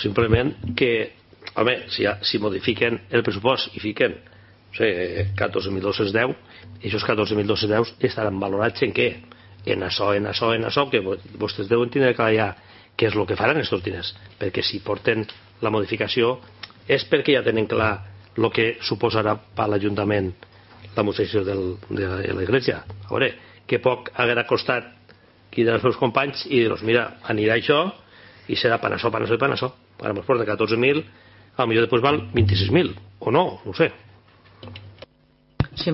simplement que, home, si modifiquen el pressupost i fiquen 14.210, i aquests 14.210 estaran valorats en què? En això, que vostès deuen tindre clar ja què és el que faran aquests diners, perquè si porten la modificació és perquè ja tenen clar el que suposarà per l'Ajuntament la modificació de l'Església. A veure, que poc haguera costat cridar els meus companys i dir-los, mira, anirà això i serà per això. Ara ens porta 14.000, a lo millor després val 26.000 o no ho sé.